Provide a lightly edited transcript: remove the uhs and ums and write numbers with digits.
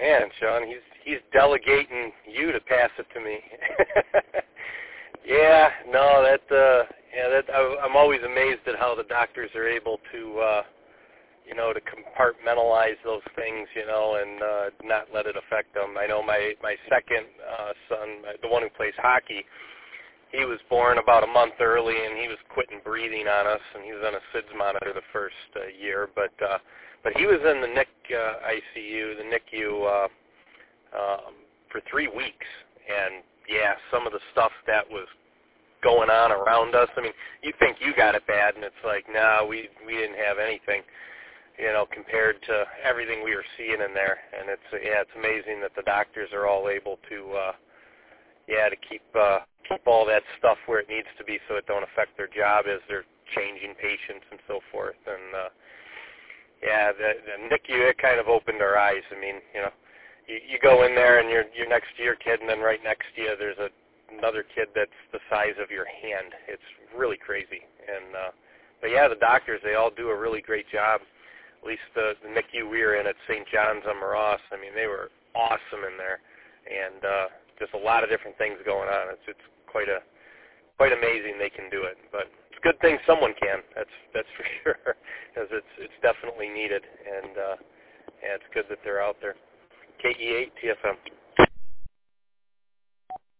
Man, Sean, he's delegating you to pass it to me. Yeah, no, I'm always amazed at how the doctors are able to, to compartmentalize those things, and not let it affect them. I know my second son, the one who plays hockey, he was born about a month early, and he was quitting breathing on us, and he was on a SIDS monitor the first year, but he was in the ICU, the NICU, for 3 weeks, and yeah, some of the stuff that was going on around us. I mean, you think you got it bad, and it's like, no, we didn't have anything, compared to everything we were seeing in there. And it's amazing that the doctors are all able to, to keep all that stuff where it needs to be, so it don't affect their job as they're changing patients and so forth. And the NICU, it kind of opened our eyes. I mean, you go in there and you're next to your kid, and then right next to you there's another kid that's the size of your hand. It's really crazy. And but yeah, the doctors, they all do a really great job. At least the NICU we were in at St. John's on Ross, I mean, they were awesome in there, and just a lot of different things going on. It's quite amazing they can do it. But it's a good thing someone can. That's for sure, because it's definitely needed, and it's good that they're out there. KE8 TFM.